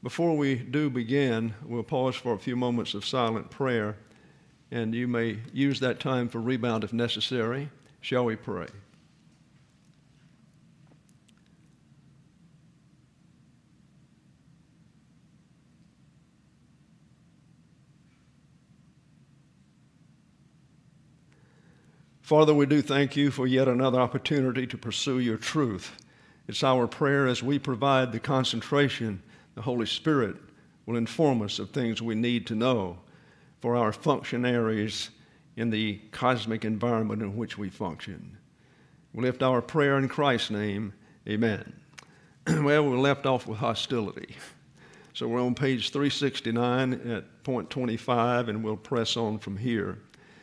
Before we do begin, we'll pause for a few moments of silent prayer, and you may use that time for rebound if necessary. Shall we pray? Father, we do thank you for yet another opportunity to pursue your truth. It's our prayer as we provide the concentration, the Holy Spirit will inform us of things we need to know for our functionaries in the cosmic environment in which we function. We lift our prayer in Christ's name. Amen. Well, we left off with hostility. So we're on page 369 at point 25, and we'll press on from here.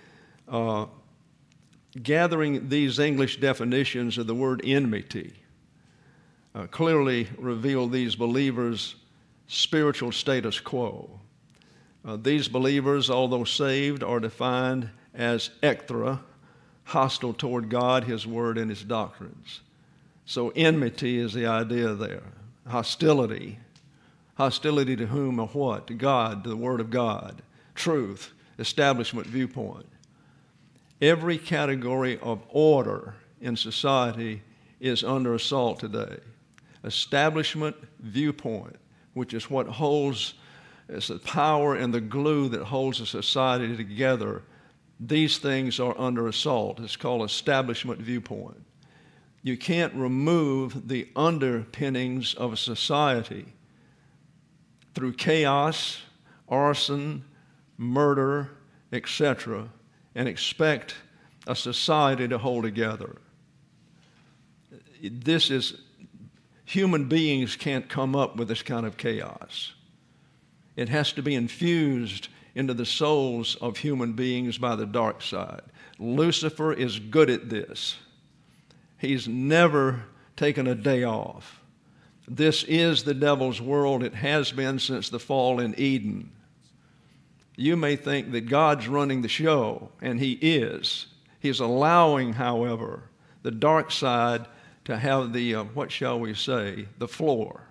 Gathering these English definitions of the word enmity clearly reveal these believers' spiritual status quo. These believers, although saved, are defined as ecthra, hostile toward God, His Word, and His doctrines. So enmity is the idea there. Hostility. Hostility to whom or what? To God, to the Word of God, truth, establishment, viewpoint. Every category of order in society is under assault today. Establishment, viewpoint, which is what holds, it's the power and the glue that holds a society together. These things are under assault. It's called establishment viewpoint. You can't remove the underpinnings of a society through chaos, arson, murder, etc., and expect a society to hold together. Human beings can't come up with this kind of chaos. It has to be infused into the souls of human beings by the dark side. Lucifer is good at this. He's never taken a day off. This is the devil's world. It has been since the fall in Eden. You may think that God's running the show, and He is. He's allowing, however, the dark side to have the, what shall we say, the floor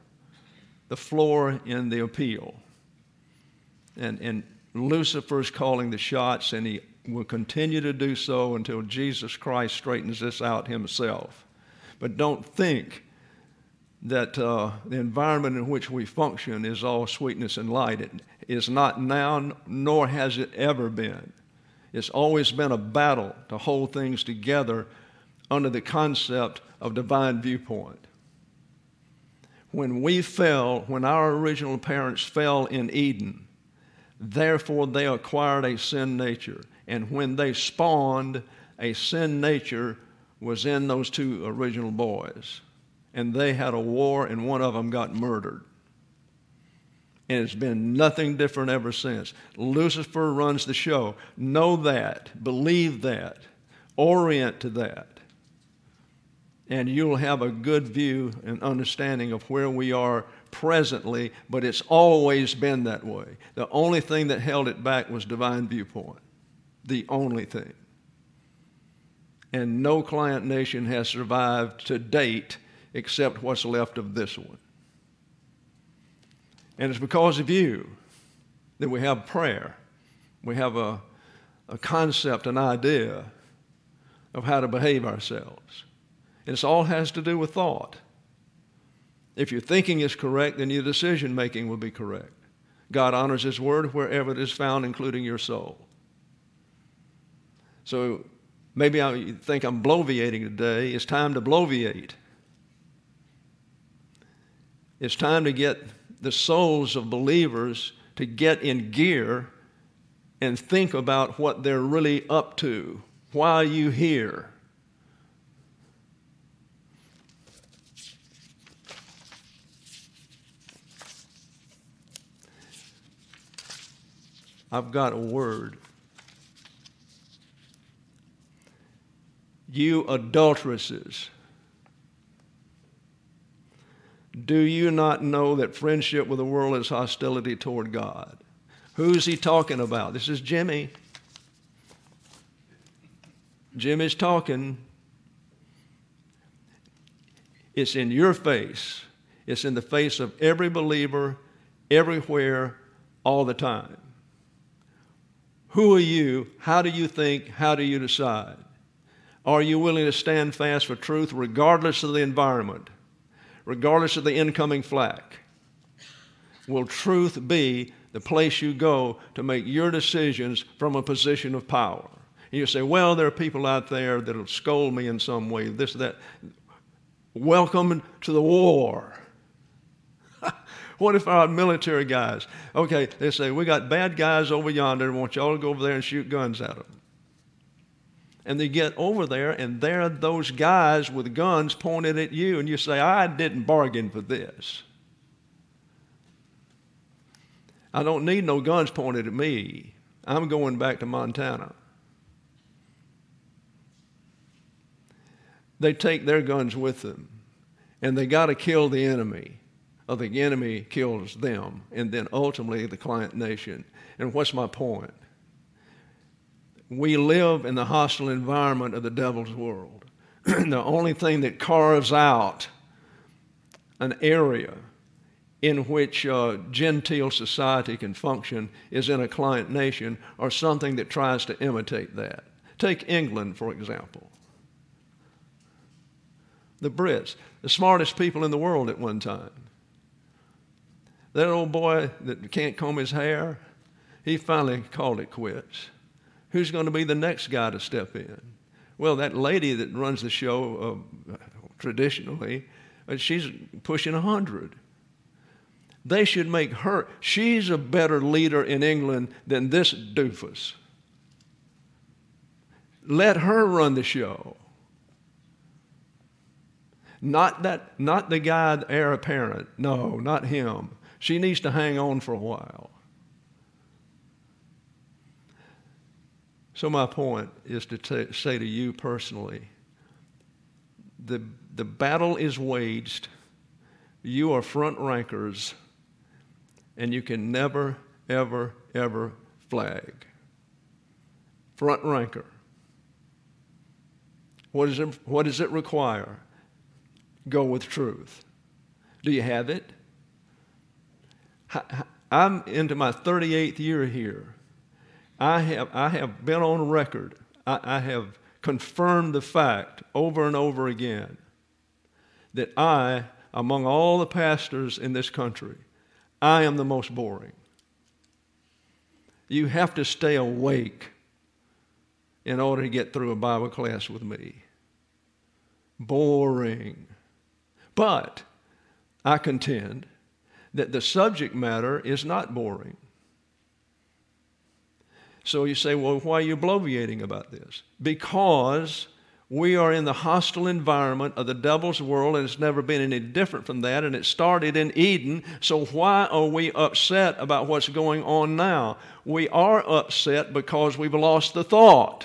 in the appeal. And Lucifer's calling the shots, and he will continue to do so until Jesus Christ straightens this out Himself. But don't think that the environment in which we function is all sweetness and light. It is not now, nor has it ever been. It's always been a battle to hold things together under the concept of divine viewpoint. When we fell, when our original parents fell in Eden, therefore they acquired a sin nature. And when they spawned, a sin nature was in those two original boys. And they had a war, and one of them got murdered. And it's been nothing different ever since. Lucifer runs the show. Know that. Believe that. Orient to that. And you'll have a good view and understanding of where we are presently, but it's always been that way. The only thing that held it back was divine viewpoint. The only thing. And no client nation has survived to date except what's left of this one. And it's because of you that we have prayer. We have a concept, an idea of how to behave ourselves. And it all has to do with thought. If your thinking is correct, then your decision-making will be correct. God honors His Word wherever it is found, including your soul. So maybe I think I'm bloviating today. It's time to bloviate. It's time to get the souls of believers to get in gear and think about what they're really up to. Why are you here? I've got a word. You adulteresses. Do you not know that friendship with the world is hostility toward God? Who's he talking about? This is Jimmy. Jimmy's talking. It's in your face. It's in the face of every believer everywhere, all the time. Who are you? How do you think? How do you decide? Are you willing to stand fast for truth regardless of the environment, regardless of the incoming flak? Will truth be the place you go to make your decisions from a position of power? And you say, well, there are people out there that will scold me in some way, this, that. Welcome to the war. What if our military guys, okay, they say, we got bad guys over yonder and want y'all to go over there and shoot guns at them. And they get over there, and there are those guys with guns pointed at you, and you say, I didn't bargain for this. I don't need no guns pointed at me. I'm going back to Montana. They take their guns with them, and they got to kill the enemy, or the enemy kills them, and then ultimately the client nation. And what's my point? We live in the hostile environment of the devil's world. The only thing that carves out an area in which genteel society can function is in a client nation or something that tries to imitate that. Take England, for example. The Brits, the smartest people in the world at one time. That old boy that can't comb his hair, he finally called it quits. Who's going to be the next guy to step in? Well, that lady that runs the show traditionally, she's pushing 100. They should make her, she's a better leader in England than this doofus. Let her run the show. Not the guy, the heir apparent. No, not him. She needs to hang on for a while. So my point is to say to you personally, the battle is waged. You are front rankers, and you can never, ever, ever flag. Front ranker. What does it require? Go with truth. Do you have it? I'm into my 38th year here. I have been on record. I have confirmed the fact over and over again that I, among all the pastors in this country, I am the most boring. You have to stay awake in order to get through a Bible class with me. Boring. But I contend that the subject matter is not boring. So you say, well, why are you bloviating about this? Because we are in the hostile environment of the devil's world, and it's never been any different from that, and it started in Eden. So why are we upset about what's going on now? We are upset because we've lost the thought.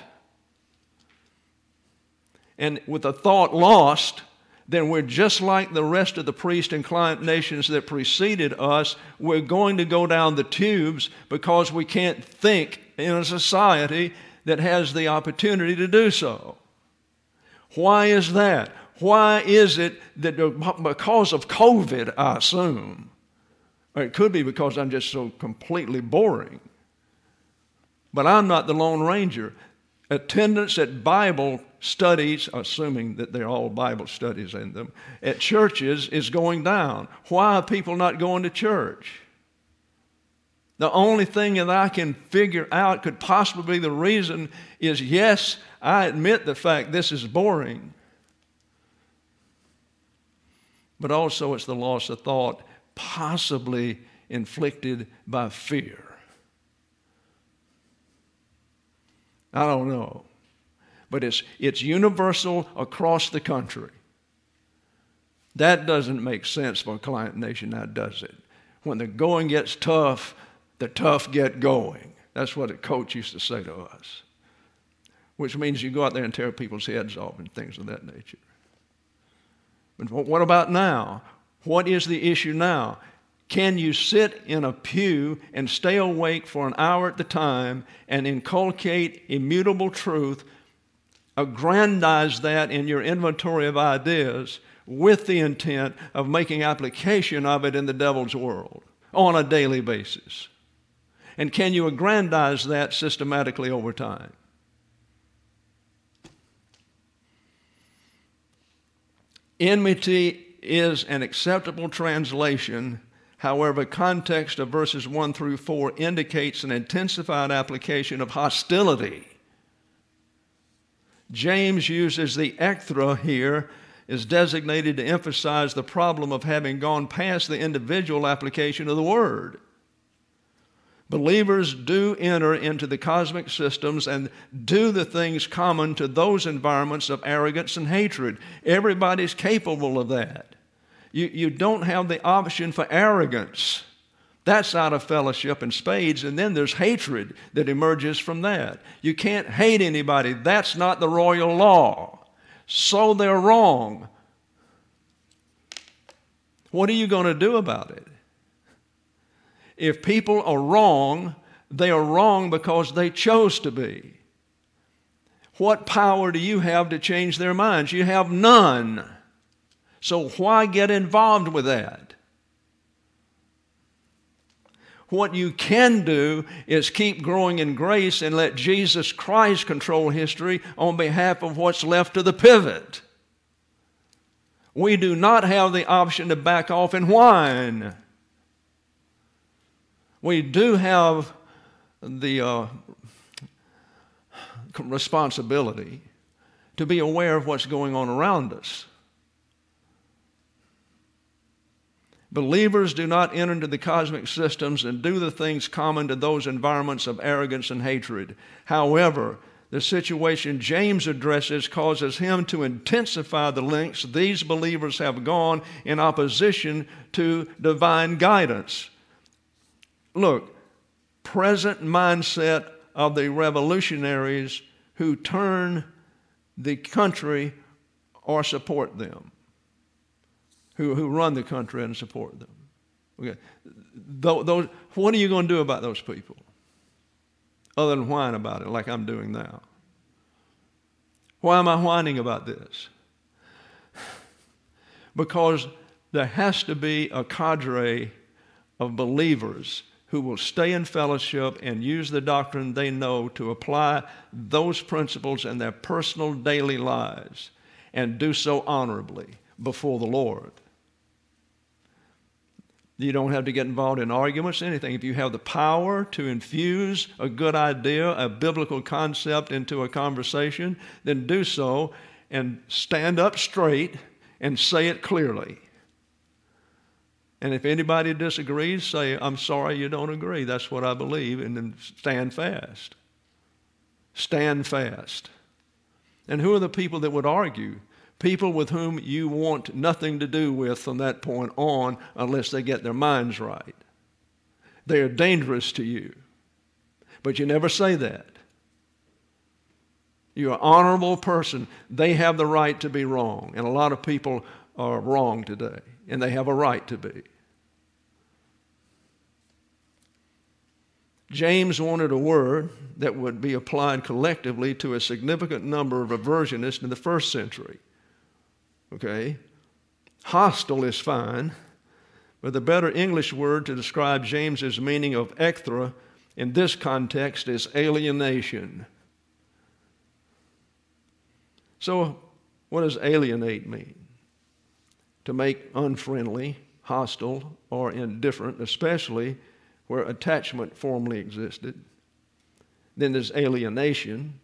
And with the thought lost, then we're just like the rest of the priest and client nations that preceded us. We're going to go down the tubes because we can't think in a society that has the opportunity to do so. Why is that? Why is it that because of COVID, I assume, or it could be because I'm just so completely boring, but I'm not the Lone Ranger. Attendance at Bible studies, assuming that they're all Bible studies in them, at churches is going down. Why are people not going to church? The only thing that I can figure out could possibly be the reason is, yes, I admit the fact this is boring, but also it's the loss of thought, possibly inflicted by fear. I don't know. But it's universal across the country. That doesn't make sense for a client nation, now does it? When the going gets tough, the tough get going. That's what a coach used to say to us. Which means you go out there and tear people's heads off and things of that nature. But what about now? What is the issue now? Can you sit in a pew and stay awake for an hour at a time and inculcate immutable truth, aggrandize that in your inventory of ideas with the intent of making application of it in the devil's world? on a daily basis? And can you aggrandize that systematically over time? Enmity is an acceptable translation. However, context of verses 1 through 4 indicates an intensified application of hostility. James uses the ekthra here is designated to emphasize the problem of having gone past the individual application of the word. Believers do enter into the cosmic systems and do the things common to those environments of arrogance and hatred. Everybody's capable of that. You don't have the option for arrogance. That's out of fellowship in spades, and then there's hatred that emerges from that. You can't hate anybody. That's not the royal law. So they're wrong. What are you going to do about it? If people are wrong, they are wrong because they chose to be. What power do you have to change their minds? You have none. So why get involved with that? What you can do is keep growing in grace and let Jesus Christ control history on behalf of what's left of the pivot. We do not have the option to back off and whine. We do have the responsibility to be aware of what's going on around us. Believers do not enter into the cosmic systems and do the things common to those environments of arrogance and hatred. However, the situation James addresses causes him to intensify the lengths these believers have gone in opposition to divine guidance. Look, present mindset of the revolutionaries who turn the country or support them. Who run the country and support them. Okay. Those, what are you going to do about those people? Other than whine about it like I'm doing now. Why am I whining about this? Because there has to be a cadre of believers who will stay in fellowship and use the doctrine they know to apply those principles in their personal daily lives and do so honorably before the Lord. You don't have to get involved in arguments, anything. If you have the power to infuse a good idea, a biblical concept into a conversation, then do so and stand up straight and say it clearly. And if anybody disagrees, say, I'm sorry you don't agree. That's what I believe, and then stand fast. Stand fast. And who are the people that would argue? People with whom you want nothing to do with from that point on unless they get their minds right. They are dangerous to you. But you never say that. You're an honorable person. They have the right to be wrong. And a lot of people are wrong today. And they have a right to be. James wanted a word that would be applied collectively to a significant number of reversionists in the first century. Okay? Hostile is fine, but the better English word to describe James's meaning of ekthra in this context is alienation. So, what does alienate mean? To make unfriendly, hostile, or indifferent, especially where attachment formerly existed. Then there's alienation,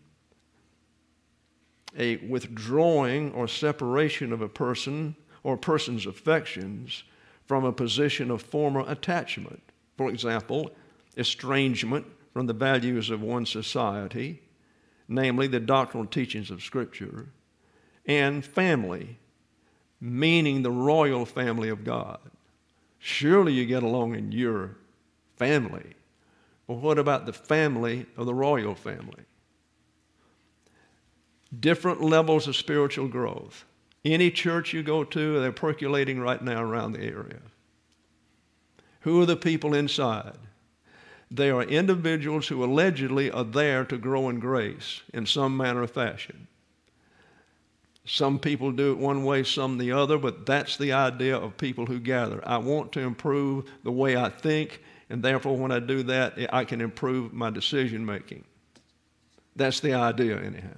a withdrawing or separation of a person or person's affections from a position of former attachment. For example, estrangement from the values of one society, namely the doctrinal teachings of Scripture, and family, meaning the royal family of God. Surely you get along in your family, but what about the family of the royal family? Different levels of spiritual growth. Any church you go to, they're percolating right now around the area. Who are the people inside? They are individuals who allegedly are there to grow in grace in some manner or fashion. Some people do it one way, some the other, but that's the idea of people who gather. I want to improve the way I think, and therefore when I do that, I can improve my decision making. That's the idea anyhow.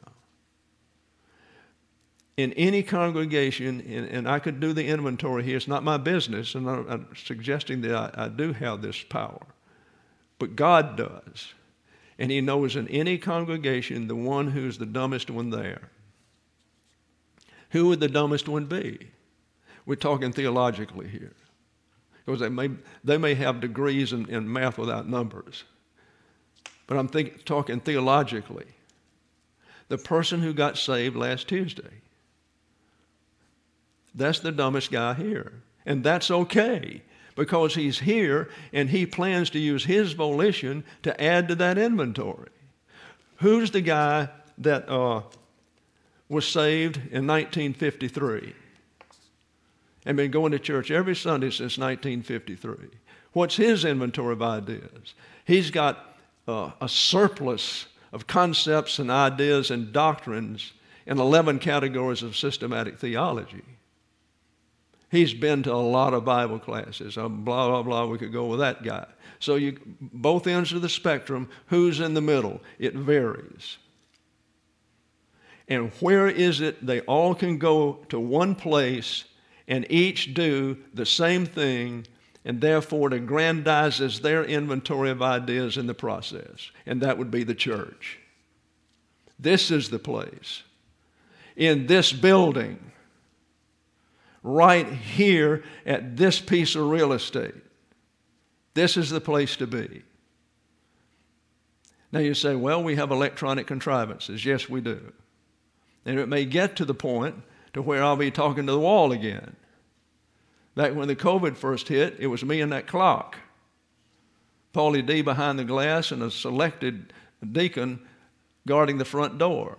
In any congregation, and I could do the inventory here, it's not my business, and I'm suggesting that I do have this power, but God does. And He knows in any congregation the one who's the dumbest one there. Who would the dumbest one be? We're talking theologically here. Because they may have degrees in math without numbers. But I'm talking theologically. The person who got saved last Tuesday. That's the dumbest guy here. And that's okay, because he's here and he plans to use his volition to add to that inventory. Who's the guy that was saved in 1953 and been going to church every Sunday since 1953? What's his inventory of ideas? He's got a surplus of concepts and ideas and doctrines in 11 categories of systematic theology. He's been to a lot of Bible classes, blah, blah, blah. We could go with that guy. So both ends of the spectrum, who's in the middle? It varies. And where is it they all can go to one place and each do the same thing, and therefore it aggrandizes their inventory of ideas in the process? And that would be the church. This is the place. In this building, right here at this piece of real estate. This is the place to be. Now you say, well, we have electronic contrivances. Yes, we do. And it may get to the point to where I'll be talking to the wall again. Back when the COVID first hit, it was me and that clock. Paulie D behind the glass and a selected deacon guarding the front door.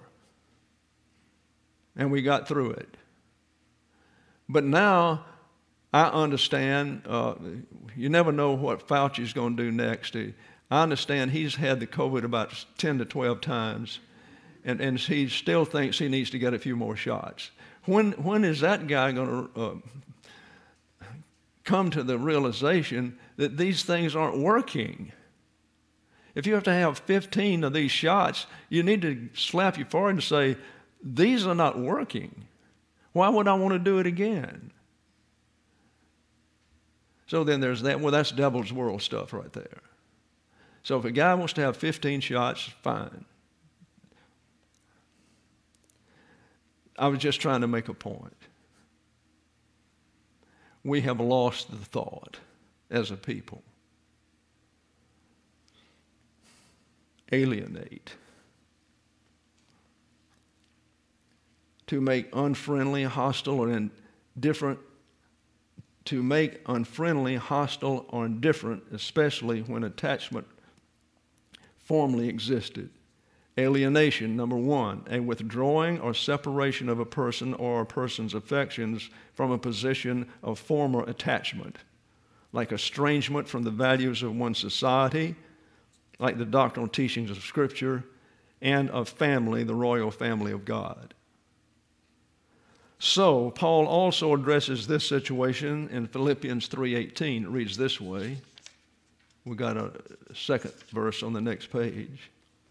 And we got through it. But now I understand, you never know what Fauci's going to do next. I understand he's had the COVID about 10 to 12 times, and he still thinks he needs to get a few more shots. When is that guy going to come to the realization that these things aren't working? If you have to have 15 of these shots, you need to slap your forehead and say, these are not working. Why would I want to do it again? So then there's that. Well, that's devil's world stuff right there. So if a guy wants to have 15 shots, fine. I was just trying to make a point. We have lost the thought as a people. Alienate. To make unfriendly, hostile, or indifferent, to make unfriendly, hostile, or indifferent, especially when attachment formerly existed. Alienation, number one, a withdrawing or separation of a person or a person's affections from a position of former attachment, like estrangement from the values of one's society, like the doctrinal teachings of Scripture, and of family, the royal family of God. So, Paul also addresses this situation in Philippians 3:18. It reads this way. We got a second verse on the next page.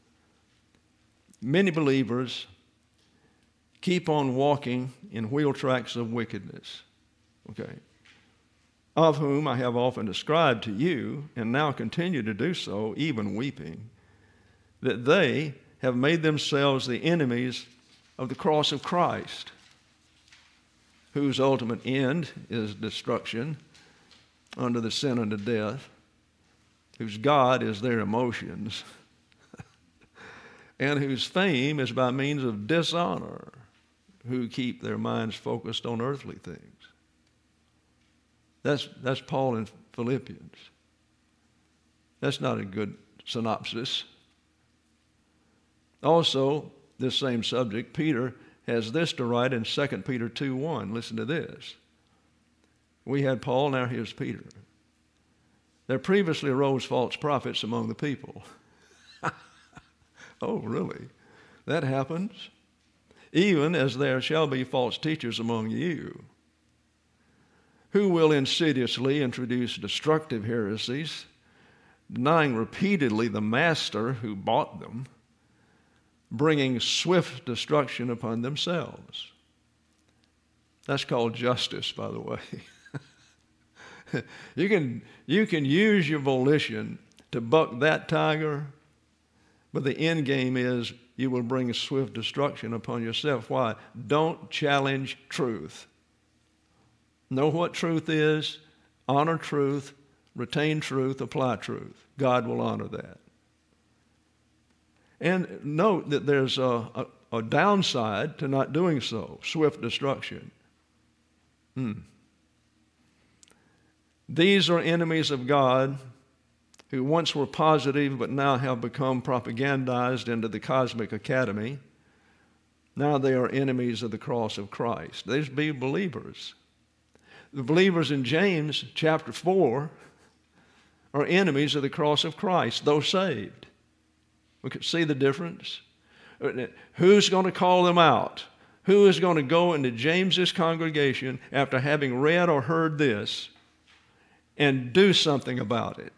Many believers keep on walking in wheel tracks of wickedness, okay, of whom I have often described to you, and now continue to do so, even weeping, that they have made themselves the enemies of the cross of Christ, whose ultimate end is destruction under the sin unto death, whose God is their emotions, and whose fame is by means of dishonor, who keep their minds focused on earthly things. That's Paul in Philippians. That's not a good synopsis. Also, this same subject, Peter has this to write in 2 Peter 2:1. Listen to this. We had Paul, now here's Peter. There previously arose false prophets among the people. Oh, really? That happens? even as there shall be false teachers among you, who will insidiously introduce destructive heresies, denying repeatedly the master who bought them, bringing swift destruction upon themselves. That's called justice, by the way. You can use your volition to buck that tiger, but the end game is you will bring swift destruction upon yourself. Why? Don't challenge truth. Know what truth is, honor truth, retain truth, apply truth. God will honor that. And note that there's a downside to not doing so, swift destruction. These are enemies of God who once were positive but now have become propagandized into the cosmic academy. Now they are enemies of the cross of Christ. These be believers. The believers in James chapter 4 are enemies of the cross of Christ, though saved. We can see the difference. Who's going to call them out? Who is going to go into James's congregation after having read or heard this and do something about it?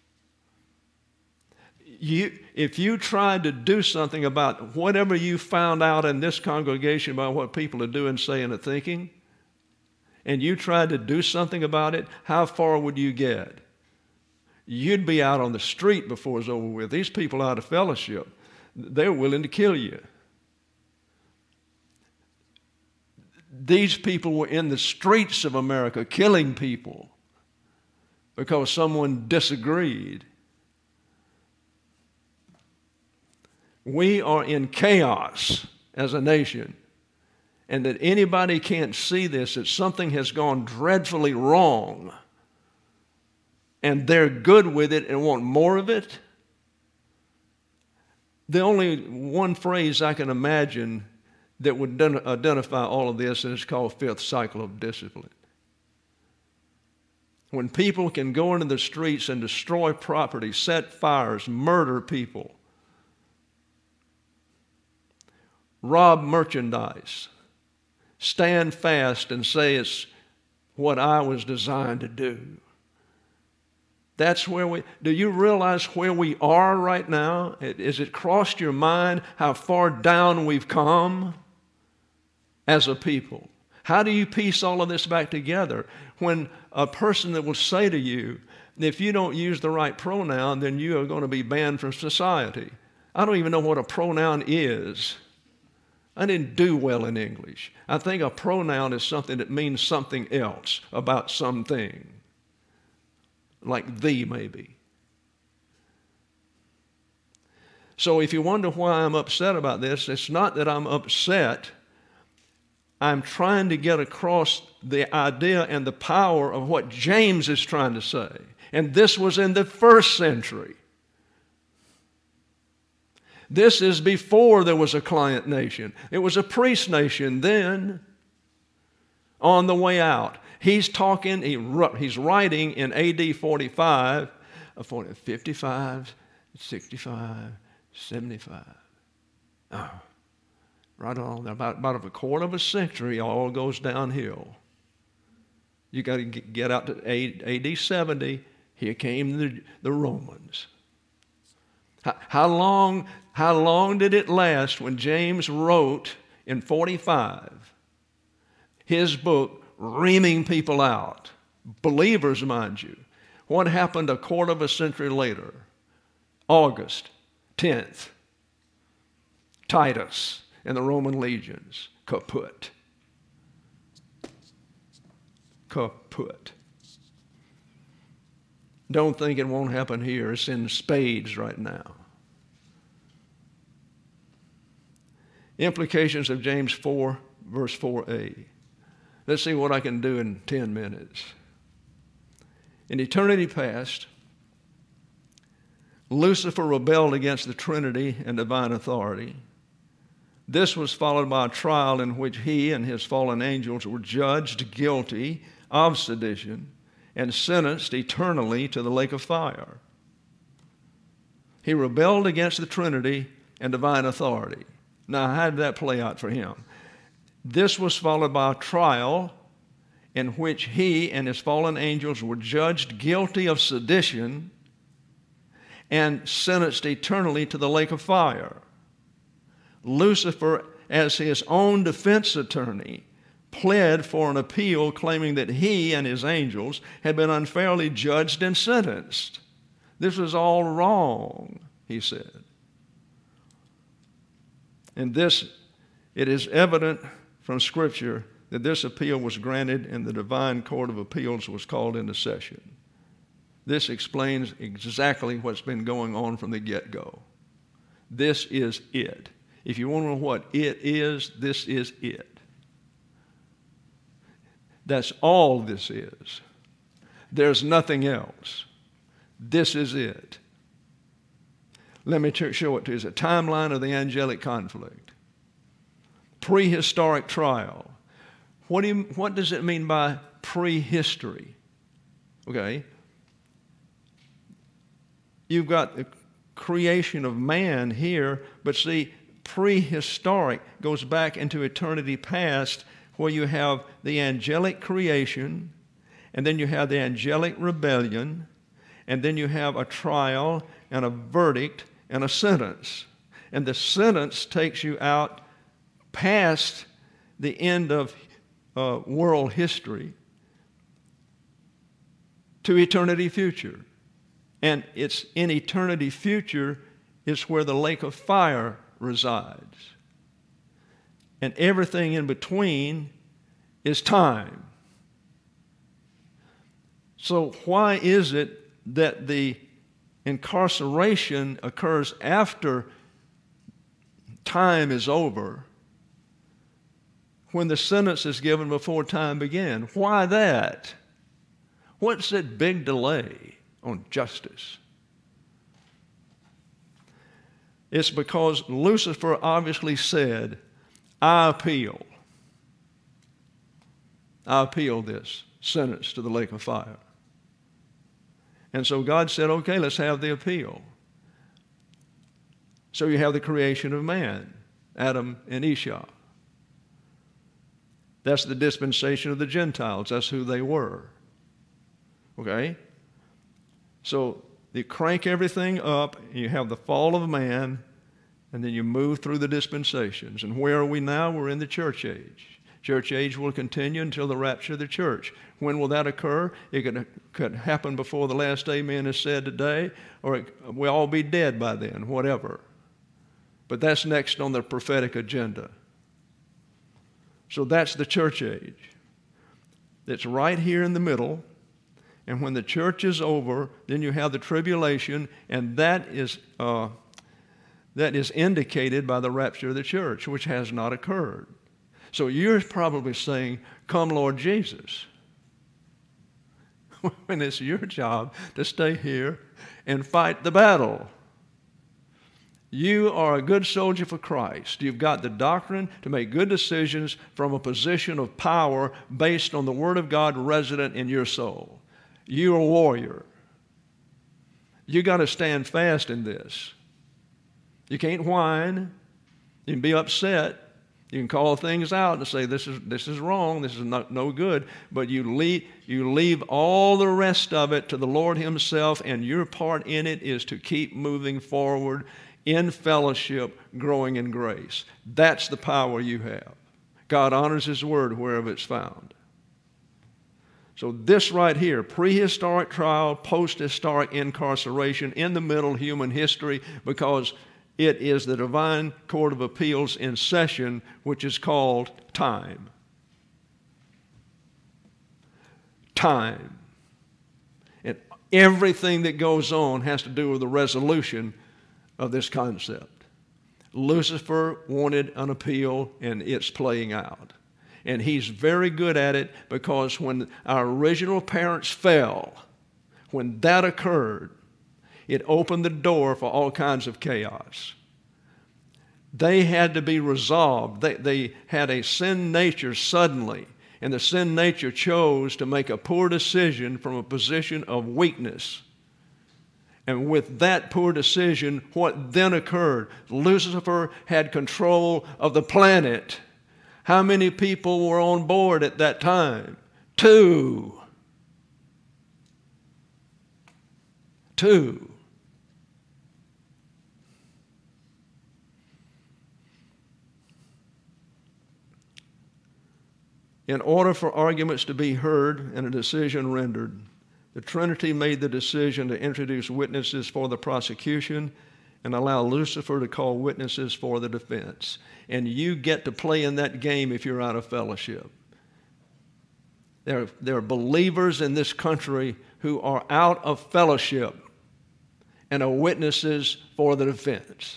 If you tried to do something about whatever you found out in this congregation about what people are doing, saying, and thinking, and you tried to do something about it, how far would you get? You'd be out on the street before it's over with. These people out of fellowship, they're willing to kill you. These people were in the streets of America killing people because someone disagreed. We are in chaos as a nation, and that anybody can't see this, that something has gone dreadfully wrong, and they're good with it and want more of it. The only one phrase I can imagine that would identify all of this, and it's called fifth cycle of discipline. When people can go into the streets and destroy property, set fires, murder people, rob merchandise, stand fast and say it's what I was designed to do. That's where do you realize where we are right now? Has it crossed your mind how far down we've come as a people? How do you piece all of this back together when a person that will say to you, if you don't use the right pronoun, then you are going to be banned from society? I don't even know what a pronoun is. I didn't do well in English. I think a pronoun is something that means something else about something. Like thee, maybe. So if you wonder why I'm upset about this, it's not that I'm upset. I'm trying to get across the idea and the power of what James is trying to say. And this was in the first century. This is before there was a client nation. It was a priest nation then. On the way out, he's talking, he's writing in AD 45, 55, 65, 75. Oh, right on there. About a quarter of a century, all goes downhill. You got to get out to AD 70. Here came the Romans. How long did it last when James wrote in 45 his book, reaming people out? Believers, mind you. What happened a quarter of a century later? August 10th. Titus and the Roman legions. Kaput. Kaput. Don't think it won't happen here. It's in spades right now. Implications of James 4, verse 4a. Let's see what I can do in 10 minutes. In eternity past, Lucifer rebelled against the Trinity and divine authority. This was followed by a trial in which he and his fallen angels were judged guilty of sedition and sentenced eternally to the lake of fire. He rebelled against the Trinity and divine authority. Now, how did that play out for him? This was followed by a trial in which he and his fallen angels were judged guilty of sedition and sentenced eternally to the lake of fire. Lucifer, as his own defense attorney, pled for an appeal claiming that he and his angels had been unfairly judged and sentenced. This was all wrong, he said. And this, it is evident from Scripture that this appeal was granted and the divine court of appeals was called into session. This explains exactly what's been going on from the get-go. This is it. If you want to know what it is, this is it. That's all this is. There's nothing else. This is it. Let me show it to you. It's a timeline of the angelic conflict. Prehistoric trial. What does it mean by prehistory? Okay. You've got the creation of man here, but see, prehistoric goes back into eternity past, where you have the angelic creation, and then you have the angelic rebellion, and then you have a trial and a verdict and a sentence. And the sentence takes you out past the end of world history to eternity future. And it's in eternity future is where the lake of fire resides. And everything in between is time. So why is it that the incarceration occurs after time is over, when the sentence is given before time began? Why that? What's that big delay on justice? It's because Lucifer obviously said, I appeal this sentence to the lake of fire. And so God said, okay, let's have the appeal. So you have the creation of man, Adam and Esau. That's the dispensation of the Gentiles. That's who they were. Okay? So you crank everything up, and you have the fall of man, and then you move through the dispensations. And where are we now? We're in the church age. Church age will continue until the rapture of the church. When will that occur? It could happen before the last amen is said today, or we'll all be dead by then, whatever. But that's next on the prophetic agenda. So that's the church age. It's right here in the middle. And when the church is over, then you have the tribulation, and that is indicated by the rapture of the church, which has not occurred. So you're probably saying, come Lord Jesus. When it's your job to stay here and fight the battle. You are a good soldier for Christ. You've got the doctrine to make good decisions from a position of power based on the Word of God resident in your soul. You're a warrior. You got to stand fast in this. You can't whine. You can be upset. You can call things out and say, this is wrong, this is no good, but you leave all the rest of it to the Lord Himself, and your part in it is to keep moving forward in fellowship, growing in grace. That's the power you have. God honors His word wherever it's found. So this right here, prehistoric trial, post-historic incarceration, in the middle human history, because it is the divine court of appeals in session, which is called time. Time. And everything that goes on has to do with the resolution of this concept. Lucifer wanted an appeal, and it's playing out. And he's very good at it, because when our original parents fell, when that occurred, it opened the door for all kinds of chaos. They had to be resolved. They had a sin nature suddenly, and the sin nature chose to make a poor decision from a position of weakness. And with that poor decision, what then occurred? Lucifer had control of the planet. How many people were on board at that time? Two. In order for arguments to be heard and a decision rendered, the Trinity made the decision to introduce witnesses for the prosecution and allow Lucifer to call witnesses for the defense. And you get to play in that game if you're out of fellowship. There are believers in this country who are out of fellowship and are witnesses for the defense.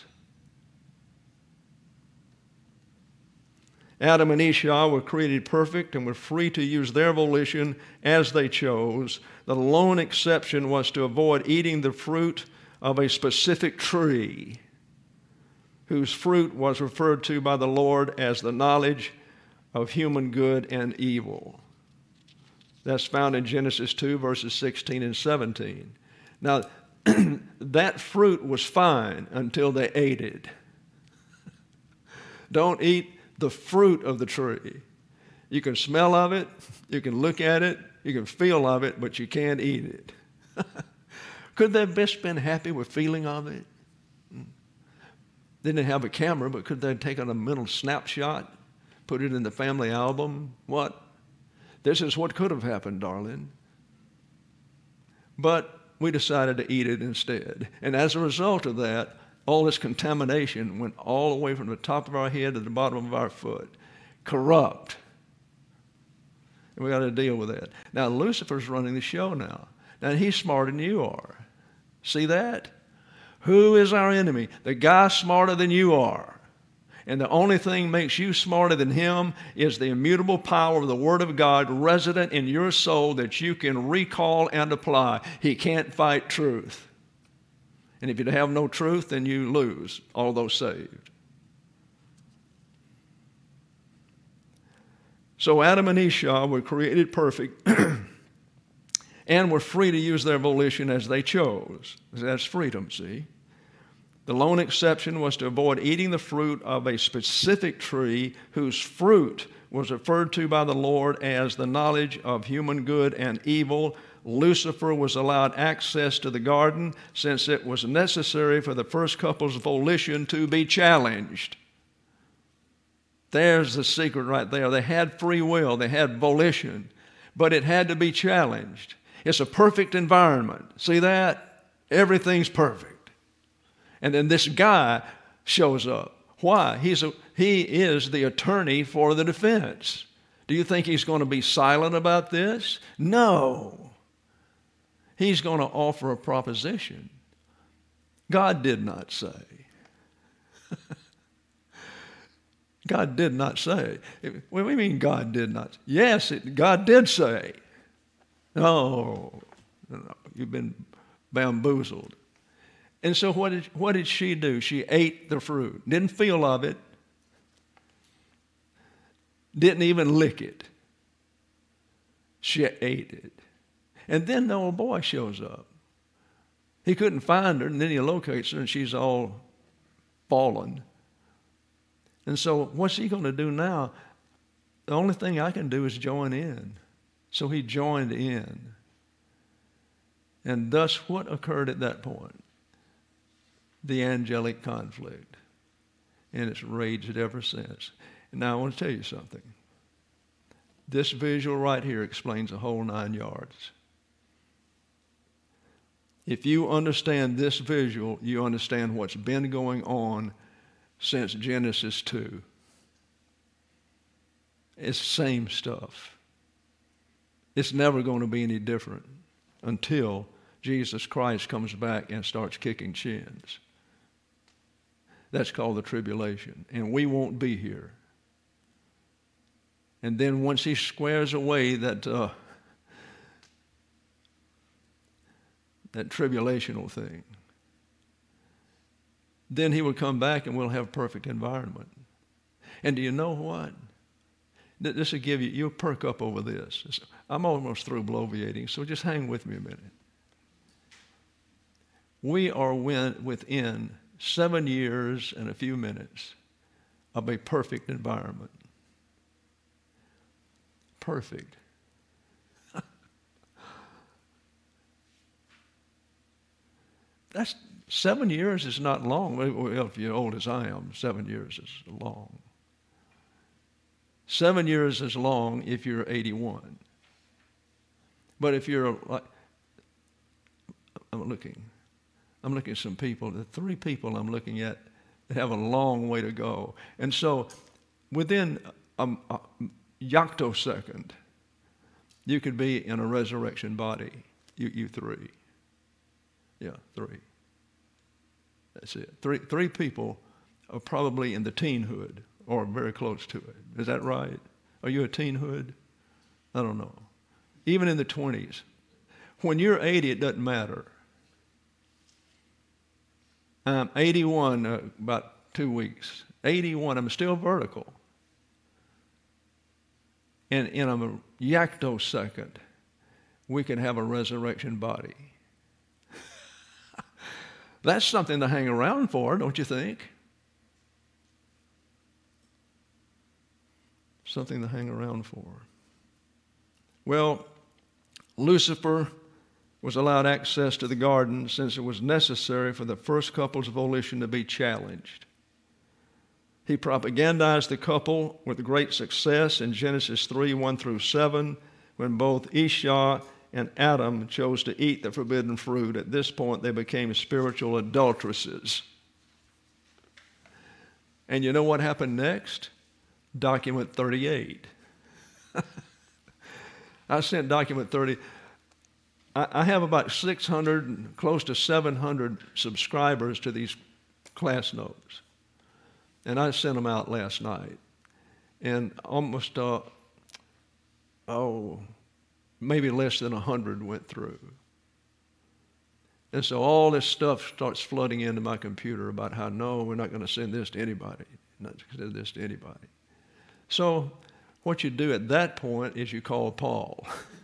Adam and Eve were created perfect and were free to use their volition as they chose. The lone exception was to avoid eating the fruit of a specific tree, whose fruit was referred to by the Lord as the knowledge of human good and evil. That's found in Genesis 2, verses 16 and 17. Now, that fruit was fine until they ate it. Don't eat the fruit of the tree. You can smell of it, you can look at it, you can feel of it, but you can't eat it. Could they have best been happy with feeling of it? They didn't have a camera, but could they have taken a mental snapshot, put it in the family album? What? This is what could have happened, darling. But we decided to eat it instead. And as a result of that, all this contamination went all the way from the top of our head to the bottom of our foot. Corrupt. And we got to deal with that. Now, Lucifer's running the show now. Now, he's smarter than you are. See that? Who is our enemy? The guy smarter than you are. And the only thing makes you smarter than him is the immutable power of the Word of God resident in your soul that you can recall and apply. He can't fight truth. And if you have no truth, then you lose, although saved. So Adam and Eve were created perfect and were free to use their volition as they chose. That's freedom, see? The lone exception was to avoid eating the fruit of a specific tree whose fruit was referred to by the Lord as the knowledge of human good and evil. Lucifer was allowed access to the garden since it was necessary for the first couple's volition to be challenged. There's the secret right there. They had free will, they had volition, but it had to be challenged. It's a perfect environment. See that? Everything's perfect. And then this guy shows up. Why? He is the attorney for the defense. Do you think he's going to be silent about this? No. He's going to offer a proposition. God did not say. God did not say. What do you mean God did not? Yes, God did say. No, you've been bamboozled. And so what did she do? She ate the fruit. Didn't feel of it. Didn't even lick it. She ate it. And then the old boy shows up. He couldn't find her, and then he locates her, and she's all fallen. And so what's he going to do now? The only thing I can do is join in. So he joined in. And thus, what occurred at that point? The angelic conflict. And it's raged ever since. And now I want to tell you something. This visual right here explains the whole 9 yards. If you understand this visual, you understand what's been going on since Genesis 2. It's the same stuff. It's never going to be any different until Jesus Christ comes back and starts kicking shins. That's called the tribulation. And we won't be here. And then once he squares away that tribulational thing, then he will come back and we'll have a perfect environment. And do you know what? This will give you, you'll perk up over this. I'm almost through bloviating, so just hang with me a minute. We are within 7 years and a few minutes of a perfect environment. Perfect. That's 7 years is not long. Well, if you're old as I am, 7 years is long. 7 years is long if you're 81. But if you're like, I'm looking at some people, the 3 people I'm looking at that have a long way to go. And so within a yoctosecond, you could be in a resurrection body, you 3. Yeah, 3. That's it. Three people are probably in the teenhood or very close to it. Is that right? Are you a teenhood? I don't know. Even in the 20s. When you're 80, it doesn't matter. I'm 81 about 2 weeks. 81, I'm still vertical. And in a yoctosecond, we can have a resurrection body. That's something to hang around for, don't you think? Something to hang around for. Well, Lucifer was allowed access to the garden since it was necessary for the first couple's volition to be challenged. He propagandized the couple with great success in Genesis 3, 1 through 7, when both Esau and Adam chose to eat the forbidden fruit. At this point, they became spiritual adulteresses. And you know what happened next? Document 38. I sent document 30. I have about 600, close to 700 subscribers to these class notes. And I sent them out last night. And almost, maybe less than 100 went through. And so all this stuff starts flooding into my computer about how, no, we're not going to send this to anybody. Not to send this to anybody. So what you do at that point is you call Paul.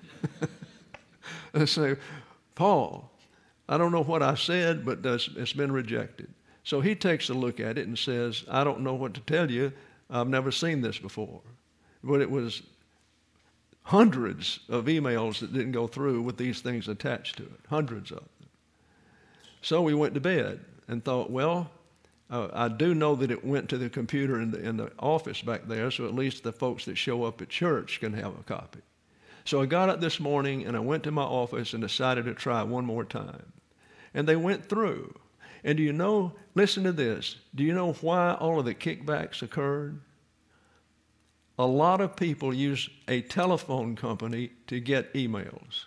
And say, Paul, I don't know what I said, but it's been rejected. So he takes a look at it and says, I don't know what to tell you. I've never seen this before. But it was hundreds of emails that didn't go through with these things attached to it, hundreds of them. So we went to bed and thought, well, I do know that it went to the computer in the office back there, so at least the folks that show up at church can have a copy. So I got up this morning and I went to my office and decided to try one more time. And they went through. And do you know, listen to this, do you know why all of the kickbacks occurred? A lot of people use a telephone company to get emails.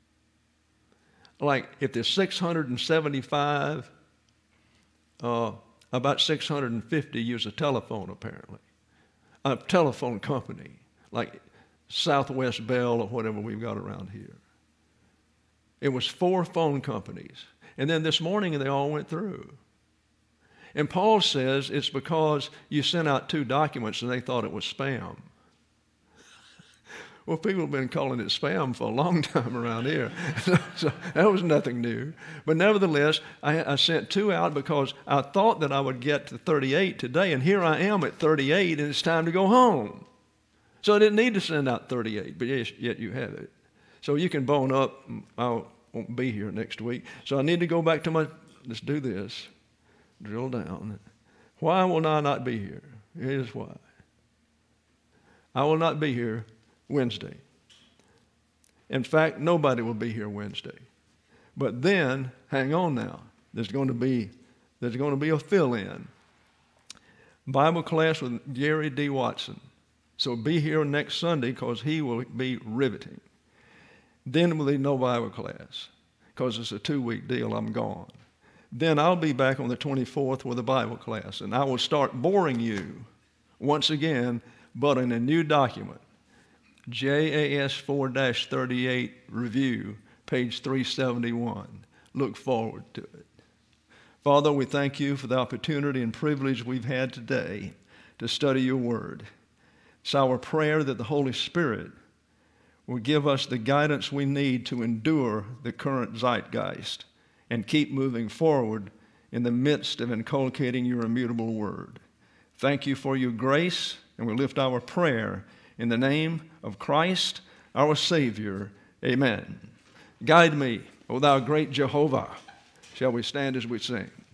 Like if there's 675, about 650 use a telephone apparently. A telephone company, like Southwest Bell or whatever we've got around here. It was 4 phone companies. And then this morning they all went through. And Paul says it's because you sent out 2 documents and they thought it was spam. Well, people have been calling it spam for a long time around here. So that was nothing new. But nevertheless, I sent 2 out because I thought that I would get to 38 today. And here I am at 38 and it's time to go home. So I didn't need to send out 38, but yet you have it. So you can bone up. I won't be here next week. So I need to go back to let's do this. Drill down. Why will I not be here? Here's why. I will not be here Wednesday. In fact, nobody will be here Wednesday. But then, hang on now. There's going to be a fill-in. Bible class with Gary D. Watson. So be here next Sunday because he will be riveting. Then will be no Bible class because it's a 2-week deal. I'm gone. Then I'll be back on the 24th with a Bible class, and I will start boring you once again, but in a new document. JAS 4-38 review, page 371. Look forward to it. Father, we thank you for the opportunity and privilege we've had today to study your word. It's our prayer that the Holy Spirit will give us the guidance we need to endure the current zeitgeist and keep moving forward in the midst of inculcating your immutable word. Thank you for your grace, and we lift our prayer in the name of Christ, our Savior. Amen. Guide me, O thou great Jehovah. Shall we stand as we sing?